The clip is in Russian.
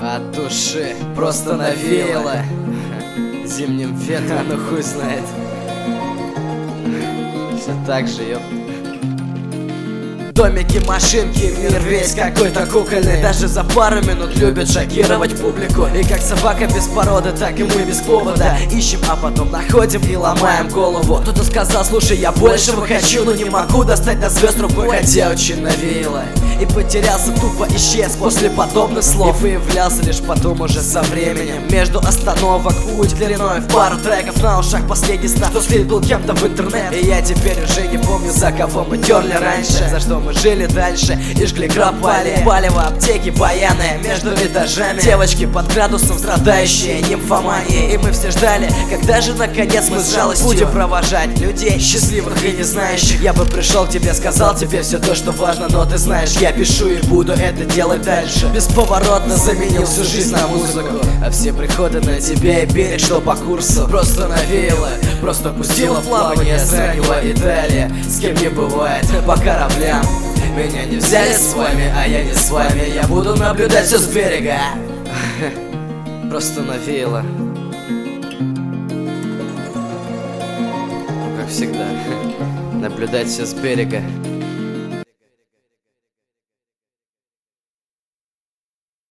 От души просто навеяло зимним ветром, ну хуй знает. Все так же, ёп. Домики, машинки, мир весь какой-то кукольный. Даже за пару минут любят шокировать публику. И как собака без породы, так и мы без повода ищем, а потом находим и ломаем голову. Кто-то сказал: слушай, я большего хочу, но не могу достать до звезд рукой, хотя очень навеяло. И потерялся, тупо исчез после подобных слов. И появлялся лишь потом уже со временем. Между остановок путь длиной в пару треков. На ушах последний став, что слит был кем-то в интернет. И я теперь уже не помню, за кого мы терли раньше, за что мы жили дальше и жгли грабали. Палево, аптеки, баяны между этажами. Девочки под градусом, страдающие нимфоманией. И мы все ждали, когда же наконец мы с жалостью будем провожать людей счастливых и не знающих. Я бы пришел к тебе, сказал тебе все то, что важно, но ты знаешь, я пишу и буду это делать дальше. Бесповоротно заменил всю жизнь на музыку, а все приходы на тебе и берег, что по курсу. Просто навеяло, просто пустила в плавание с раннего Италия. С кем не бывает по кораблям. Меня не взяли с вами, а я не с вами. Я буду наблюдать все с берега. Просто навеяло. Ну, как всегда, наблюдать все с берега.